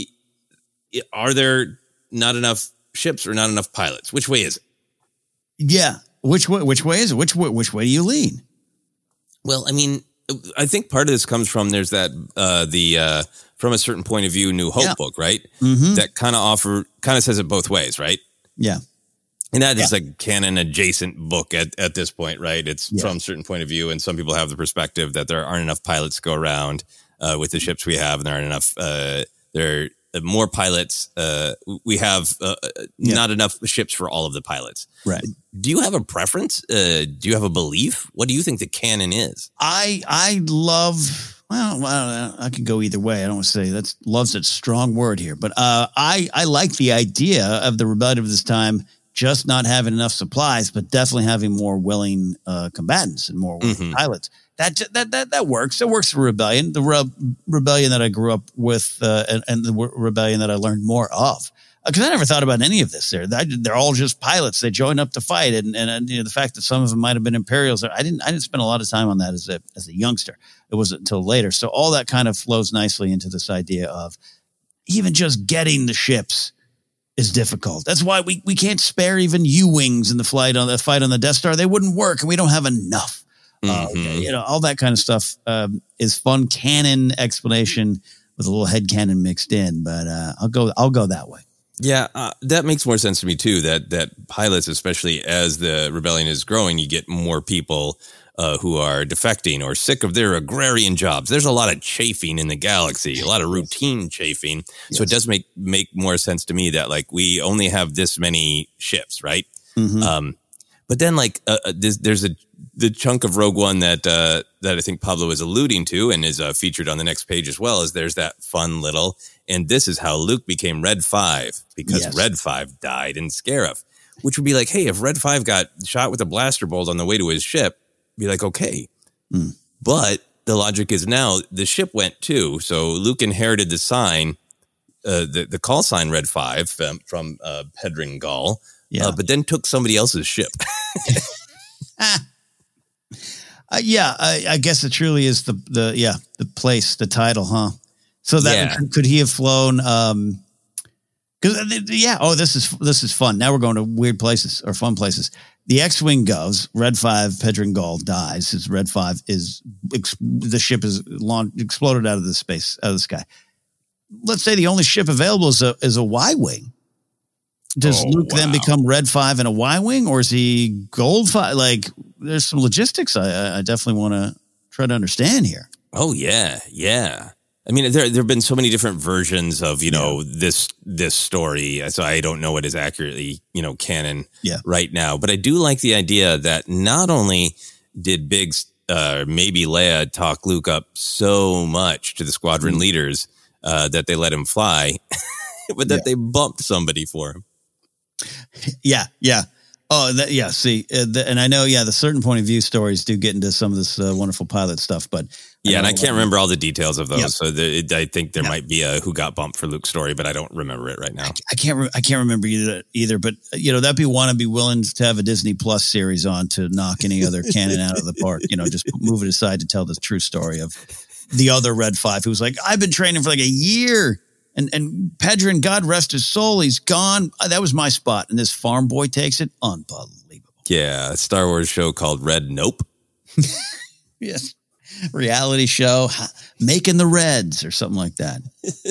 are there not enough ships or not enough pilots? Which way is it? Yeah. Which way is it? Which way do you lean? Well, I mean, I think part of this comes from there's that, From a Certain Point of View, New Hope book, right? Mm-hmm. That kind of says it both ways, right? Yeah. And that is a canon adjacent book at this point, right? It's from a certain point of view. And some people have the perspective that there aren't enough pilots to go around with the ships we have, and there aren't enough. There are more pilots. We have not enough ships for all of the pilots. Right. Do you have a preference? Do you have a belief? What do you think the canon is? I love. Well, I can go either way. I don't want to say love's a strong word here, but I like the idea of the rebellion of this time just not having enough supplies, but definitely having more willing combatants and more willing pilots. That works. It works for rebellion. The rebellion that I grew up with, and the rebellion that I learned more of. Because I never thought about any of this. They're all just pilots. They join up to fight, and the fact that some of them might have been Imperials. I didn't spend a lot of time on that as a youngster. It wasn't until later. So all that kind of flows nicely into this idea of even just getting the ships is difficult. That's why we can't spare even U-wings in the fight on the Death Star. They wouldn't work, and we don't have enough. All that kind of stuff is fun canon explanation with a little headcanon mixed in. But I'll go that way. Yeah, that makes more sense to me too. That pilots, especially as the rebellion is growing, you get more people who are defecting or sick of their agrarian jobs. There's a lot of chafing in the galaxy, a lot of routine chafing. Yes. So it does make more sense to me that like we only have this many ships, right? Mm-hmm. But then there's the chunk of Rogue One that I think Pablo is alluding to and is featured on the next page as well. Is there's that fun little, and this is how Luke became Red 5 because Red 5 died in Scarif, which would be like, hey, if Red 5 got shot with a blaster bolt on the way to his ship, be like, okay. But the logic is now the ship went too. So Luke inherited the sign, the call sign Red 5 from Pedron Gall, but then took somebody else's ship. I guess it truly is the place, the title, huh? So that could he have flown? This is fun. Now we're going to weird places or fun places. The X-wing goes. Red 5, Pedron Gall dies. His Red 5 the ship is exploded out of the sky. Let's say the only ship available is a Y-wing. Does Luke then become Red 5 and a Y-wing, or is he Gold 5? Like, there's some logistics I definitely want to try to understand here. Oh yeah. I mean, there have been so many different versions of this story, so I don't know what is accurately canon right now. But I do like the idea that not only did Biggs maybe Leia talk Luke up so much to the squadron leaders that they let him fly, but that they bumped somebody for him. Yeah. Oh, see, and I know, the certain point of view stories do get into some of this wonderful pilot stuff, but and I can't remember all the details of those. So I think there might be a who got bumped for Luke story, but I don't remember it right now. I can't remember either. But that'd be one I'd be willing to have a Disney Plus series on to knock any other canon out of the park. Just move it aside to tell the true story of the other Red 5 who was like, I've been training for like a year. And Pedron, God rest his soul, he's gone. That was my spot. And this farm boy takes it. Unbelievable. Yeah, a Star Wars show called Red Nope. Yes. Reality show, Making the Reds or something like that.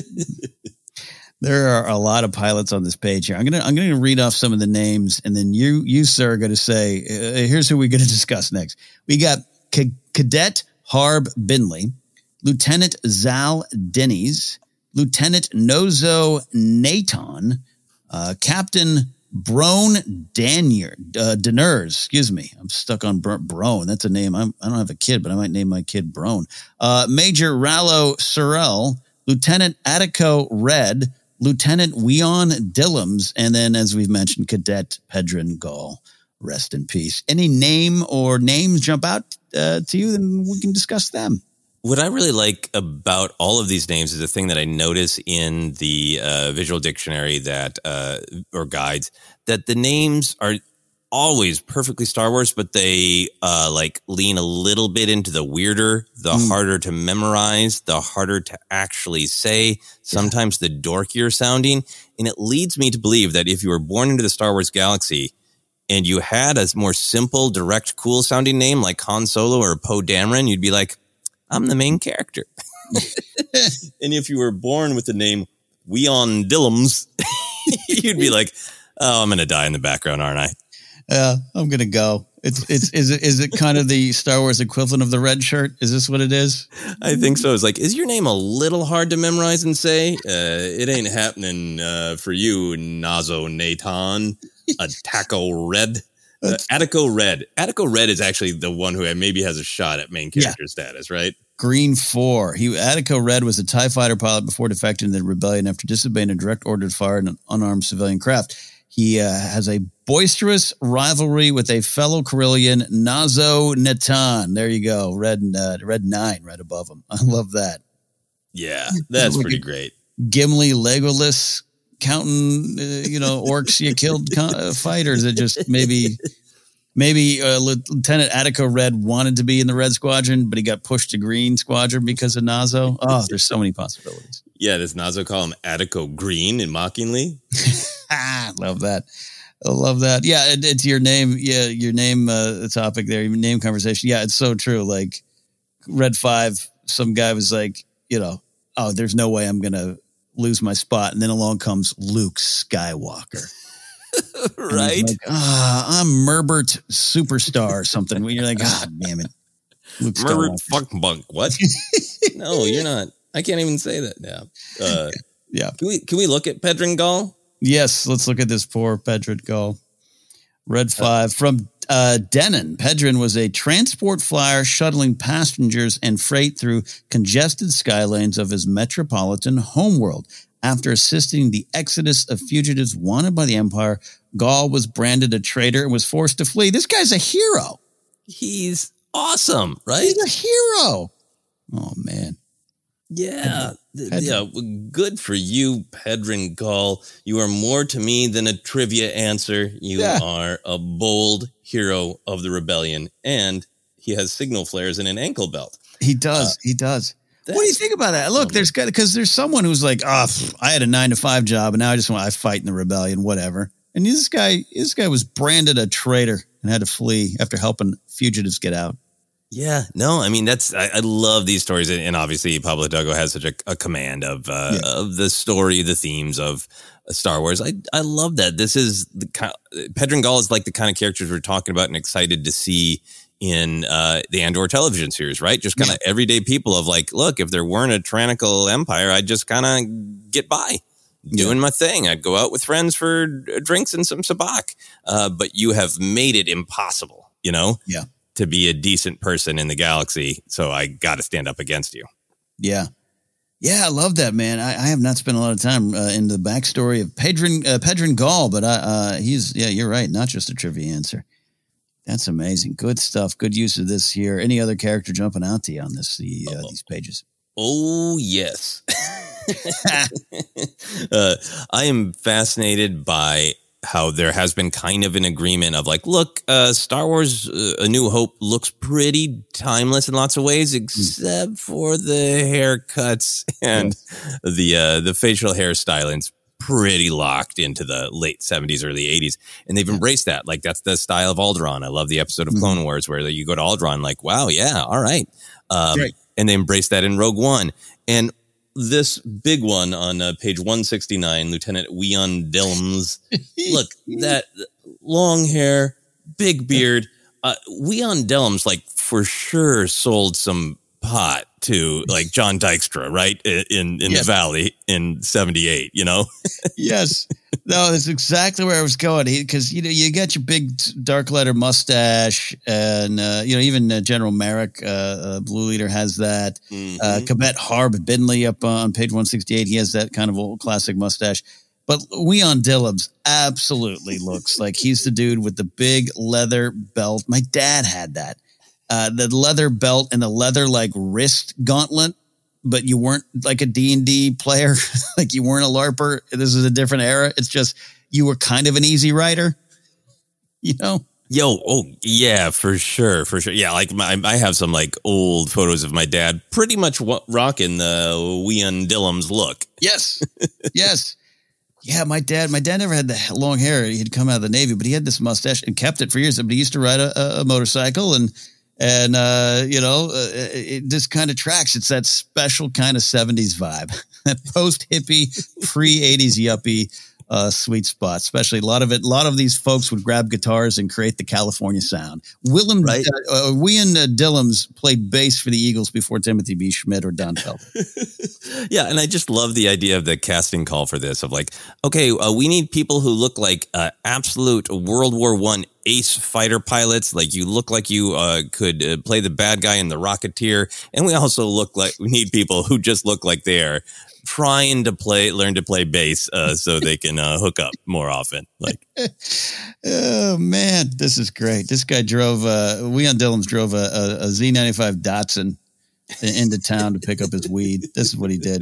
There are a lot of pilots on this page here. I'm gonna read off some of the names, and then you sir, are going to say, here's who we're going to discuss next. We got Cadet Harb Binley, Lieutenant Zal Denny's, Lieutenant Nozo Naton, Captain Brone Denners. Excuse me. I'm stuck on Brone. That's a name. I don't have a kid, but I might name my kid Brone. Major Rallo Sorrell, Lieutenant Attico Red, Lieutenant Weon Dillams, and then, as we've mentioned, Cadet Pedron Gall. Rest in peace. Any name or names jump out to you, then we can discuss them. What I really like about all of these names is a thing that I notice in the visual dictionary or guides, that the names are always perfectly Star Wars, but they lean a little bit into the weirder, the harder to memorize, the harder to actually say, sometimes the dorkier sounding. And it leads me to believe that if you were born into the Star Wars galaxy and you had a more simple, direct, cool sounding name like Han Solo or Poe Dameron, you'd be like, I'm the main character. And if you were born with the name Weon Dillams, you'd be like, oh, I'm going to die in the background, aren't I? I'm going to go. Is it kind of the Star Wars equivalent of the red shirt? Is this what it is? I think so. It's like, is your name a little hard to memorize and say? It ain't happening for you, Nazo Nathan. Attico Red. Attico Red. Attico Red is actually the one who maybe has a shot at main character status, right? Green 4. Attico Red was a TIE fighter pilot before defecting to the rebellion after disobeying a direct order to fire an unarmed civilian craft. He has a boisterous rivalry with a fellow Corellian, Nazo Natan. There you go. Red 9 right above him. I love that. Yeah, that's pretty great. Gimli Legolas counting, orcs you killed fighters. It just maybe Lieutenant Attico Red wanted to be in the Red Squadron, but he got pushed to Green Squadron because of Nazo. Oh, there's so many possibilities. Yeah, does Nazo call him Attico Green and mockingly? Love that. I love that. Yeah, it's your name. Yeah, your name topic there, your name conversation. Yeah, it's so true. Like Red 5, some guy was like, oh, there's no way I'm going to lose my spot. And then along comes Luke Skywalker. Right? Like, I'm Merbert Superstar or something. You're like, damn it. Luke Merbert Fuckbunk. What? No, you're not. I can't even say that now. Yeah. Can we look at Pedron Gall? Yes, let's look at this poor Pedron Gall. Red 5 from Denon. Pedron was a transport flyer shuttling passengers and freight through congested skylanes of his metropolitan homeworld. After assisting the exodus of fugitives wanted by the Empire, Gall was branded a traitor and was forced to flee. This guy's a hero. He's awesome, right? He's a hero. Oh, man. Yeah. Yeah. Good for you, Pedron Gall. You are more to me than a trivia answer. You are a bold hero of the rebellion. And he has signal flares and an ankle belt. He does. He does. What do you think about that? Look, there's someone who's like, I had a 9-to-5 job and now I fight in the rebellion, whatever. And this guy was branded a traitor and had to flee after helping fugitives get out. Yeah, no, I mean, I love these stories. And obviously Pablo Hidalgo has such a command of the story, the themes of Star Wars. I love that. This is Pedron Gall is like the kind of characters we're talking about and excited to see in the Andor television series, right? Just kind of everyday people of like, look, if there weren't a tyrannical empire, I'd just kind of get by doing my thing. I'd go out with friends for drinks and some sabacc. But you have made it impossible, to be a decent person in the galaxy. So I got to stand up against you. Yeah. Yeah, I love that, man. I have not spent a lot of time in the backstory of Pedron Gall, but you're right. Not just a trivia answer. That's amazing. Good stuff. Good use of this here. Any other character jumping out to you on these pages? Oh, yes. I am fascinated by how there has been kind of an agreement of like, look, Star Wars A New Hope looks pretty timeless in lots of ways, except for the haircuts and the facial hairstyling's pretty locked into the late 70s, early 80s. And they've embraced that. Like, that's the style of Alderaan. I love the episode of Clone Wars where you go to Alderaan, like, wow, yeah, all right. And they embraced that in Rogue One. And this big one on page 169, Lieutenant Weon Dillams. Look, that long hair, big beard. Weon Dillams, like, for sure sold some pot to like John Dykstra, right? In the Valley in 78, you know? Yes. No, that's exactly where I was going. Because, you got your big dark letter mustache and, even General Merrick, Blue Leader has that. Kabet Harb Bindley up on page 168. He has that kind of old classic mustache. But Weon Dillums absolutely looks like he's the dude with the big leather belt. My dad had that. The leather belt and the leather like wrist gauntlet, but you weren't like a D&D player. Like you weren't a LARPer. This is a different era. It's just you were kind of an easy rider, Oh, yeah, for sure. Yeah, like I have some like old photos of my dad pretty much rocking the Weon Dillums look. Yes. Yes. Yeah, my dad never had the long hair. He'd come out of the Navy, but he had this mustache and kept it for years. But he used to ride a motorcycle and it just kind of tracks. It's that special kind of 70s vibe, that post-hippie, pre-80s yuppie sweet spot. Especially a lot of these folks would grab guitars and create the California sound. Weon Dillums played bass for the Eagles before Timothy B. Schmidt or Don Felder. Yeah, and I just love the idea of the casting call for this of like, okay, we need people who look like absolute World War I ace fighter pilots. Like you look like you could play the bad guy in The Rocketeer. And we also we need people who just look like they're trying to learn to play bass so they can hook up more often. Like, oh man, this is great. This guy Weon Dillums drove a Z95 Datsun into town to pick up his weed. This is what he did.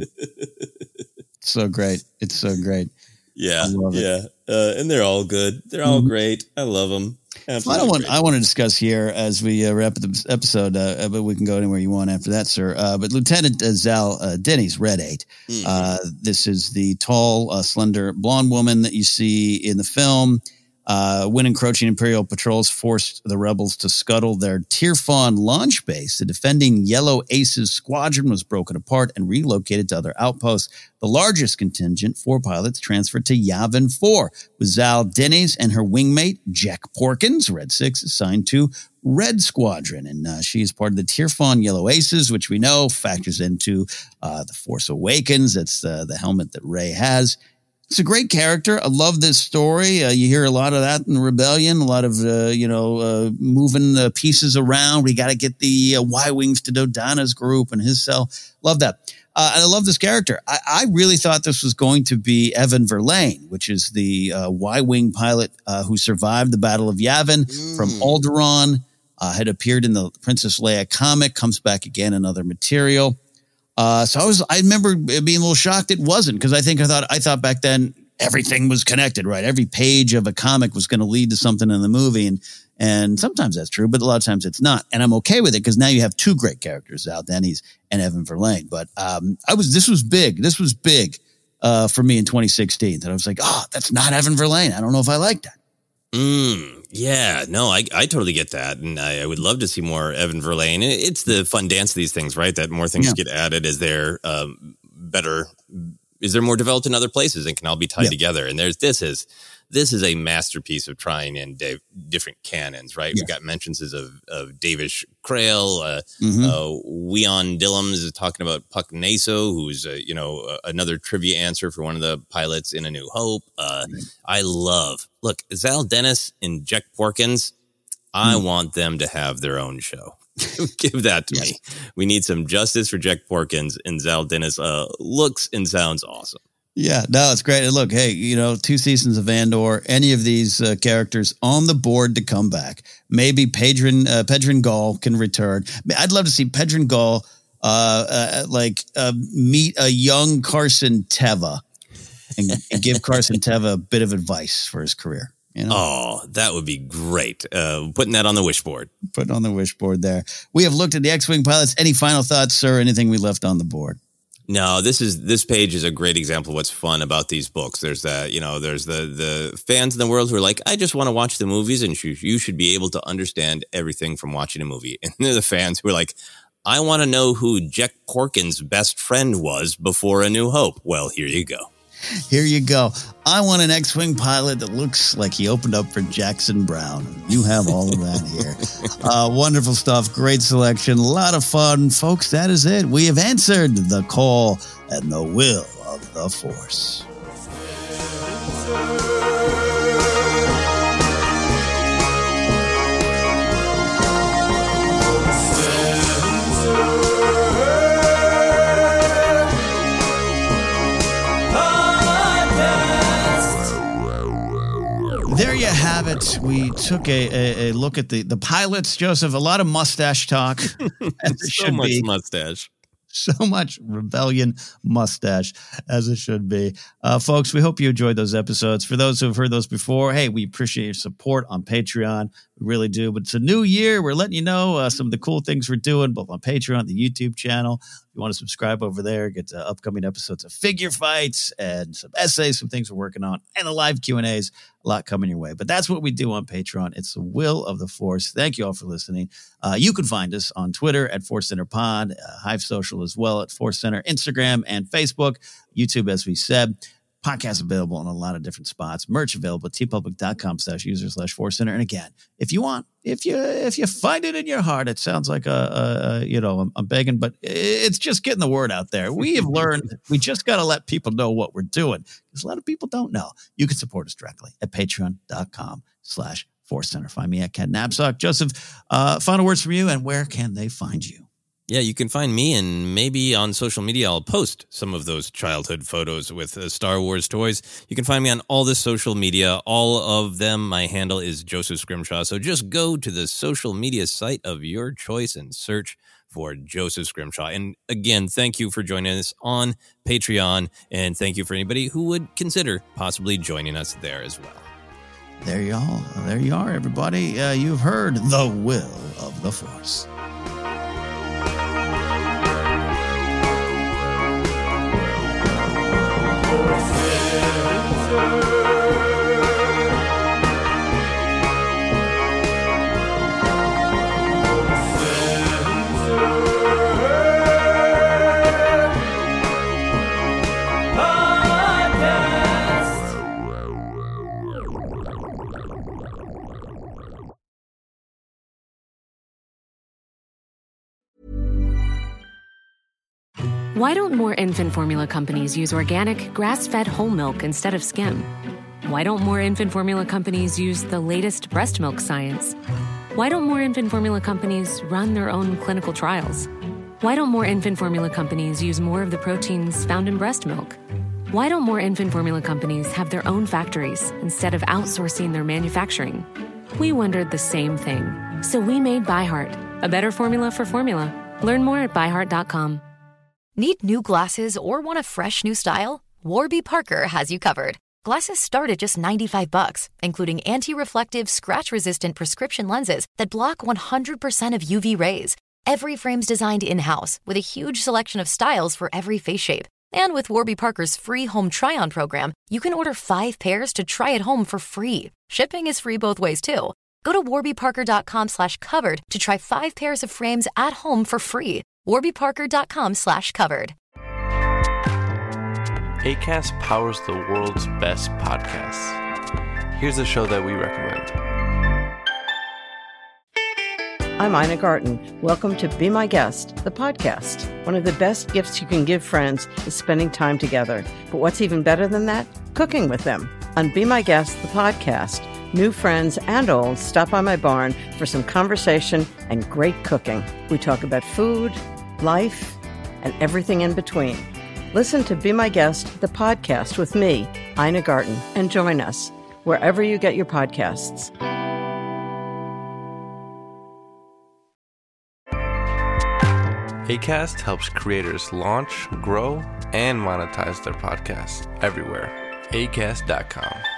So great. It's so great. Yeah. I love it. And they're all good. They're all great. I love them. Final one I want to discuss here as we wrap up the episode, but we can go anywhere you want after that, sir. But Lieutenant Zal Denny's Red 8. This is the tall, slender, blonde woman that you see in the film. When encroaching Imperial patrols forced the rebels to scuttle their Tirfon launch base, the defending Yellow Aces squadron was broken apart and relocated to other outposts. The largest contingent, 4 pilots, transferred to Yavin 4, with Zal Denny's and her wingmate, Jack Porkins, Red 6, assigned to Red Squadron. And she is part of the Tirfon Yellow Aces, which we know factors into The Force Awakens. That's the helmet that Rey has. It's a great character. I love this story. You hear a lot of that in Rebellion, a lot of, moving the pieces around. We got to get the Y-Wings to Dodonna's group and his cell. Love that. And I love this character. I really thought this was going to be Evan Verlaine, which is the Y-Wing pilot who survived the Battle of Yavin from Alderaan, had appeared in the Princess Leia comic, comes back again in other material. So I remember being a little shocked it wasn't, because I thought back then everything was connected, right? Every page of a comic was going to lead to something in the movie. And sometimes that's true, but a lot of times it's not. And I'm okay with it because now you have 2 great characters, Zal Denny's and Evan Verlaine. But this was big. This was big for me in 2016. That I was like, oh, that's not Evan Verlaine. I don't know if I like that. Yeah, no, I totally get that. And I would love to see more Evan Verlaine. It's the fun dance of these things, right? That more things get added as they're is there more developed in other places and can all be tied together. And this is a masterpiece of trying in different canons, right? We've got mentions of Davish Krail, Weon Dillums is talking about Puck Naso, who's another trivia answer for one of the pilots in A New Hope. I love Zal Dennis and Jack Porkins. I want them to have their own show. Give that to me. We need some justice for Jack Porkins, and Zal Dennis looks and sounds awesome. Yeah, no, it's great. And look, hey, 2 seasons of Andor, any of these characters on the board to come back. Maybe Pedron Gall can return. I'd love to see Pedron Gall meet a young Carson Teva and give Carson Teva a bit of advice for his career. Oh, that would be great. Putting that on the wishboard. Putting on the wishboard there. We have looked at the X-Wing pilots. Any final thoughts, sir? Anything we left on the board? No, this page is a great example of what's fun about these books. There's there's the fans in the world who are like, I just want to watch the movies, and you should be able to understand everything from watching a movie. And they're the fans who are like, I want to know who Jack Porkins' best friend was before A New Hope. Well, here you go. Here you go. I want an X-Wing pilot that looks like he opened up for Jackson Brown. You have all of that here. Wonderful stuff. Great selection. A lot of fun. Folks, that is it. We have answered the call and the will of the Force. There you have it. We took a look at the pilots, Joseph. A lot of mustache talk. So much mustache. So much rebellion mustache, as it should be. Folks, we hope you enjoyed those episodes. For those who have heard those before, hey, we appreciate your support on Patreon. We really do. But it's a new year. We're letting you know some of the cool things we're doing, both on Patreon, the YouTube channel. If you want to subscribe over there, get upcoming episodes of figure fights and some essays, some things we're working on, and the live Q&As. A lot coming your way. But that's what we do on Patreon. It's the will of the Force. Thank you all for listening. You can find us on Twitter at Force Center Pod, Hive Social as well at Force Center, Instagram and Facebook, YouTube, as we said. Podcast available in a lot of different spots. Merch available at tpublic.com/user/Force Center. And again, if you want, if you find it in your heart, it sounds like I'm begging, but it's just getting the word out there. We have learned we just got to let people know what we're doing because a lot of people don't know. You can support us directly at patreon.com/Force Center. Find me at Ken Napzok. Joseph, final words from you, and where can they find you? Yeah, you can find me, and maybe on social media I'll post some of those childhood photos with Star Wars toys. You can find me on all the social media, all of them. My handle is Joseph Scrimshaw. So just go to the social media site of your choice and search for Joseph Scrimshaw. And again, thank you for joining us on Patreon, and thank you for anybody who would consider possibly joining us there as well. There you are, everybody. You've heard the will of the Force. Why don't more infant formula companies use organic, grass-fed whole milk instead of skim? Why don't more infant formula companies use the latest breast milk science? Why don't more infant formula companies run their own clinical trials? Why don't more infant formula companies use more of the proteins found in breast milk? Why don't more infant formula companies have their own factories instead of outsourcing their manufacturing? We wondered the same thing. So we made ByHeart, a better formula for formula. Learn more at byheart.com. Need new glasses or want a fresh new style? Warby Parker has you covered. Glasses start at just $95, including anti-reflective, scratch-resistant prescription lenses that block 100% of UV rays. Every frame's designed in-house with a huge selection of styles for every face shape. And with Warby Parker's free home try-on program, you can order 5 pairs to try at home for free. Shipping is free both ways, too. Go to warbyparker.com/covered to try 5 pairs of frames at home for free. warbyparker.com/covered. Acast powers the world's best podcasts. Here's a show that we recommend. I'm Ina Garten. Welcome to Be My Guest, the podcast. One of the best gifts you can give friends is spending time together. But what's even better than that? Cooking with them. On Be My Guest, the podcast, new friends and old stop by my barn for some conversation and great cooking. We talk about food, life, and everything in between. Listen to Be My Guest, the podcast with me, Ina Garten, and join us wherever you get your podcasts. Acast helps creators launch, grow, and monetize their podcasts everywhere. Acast.com.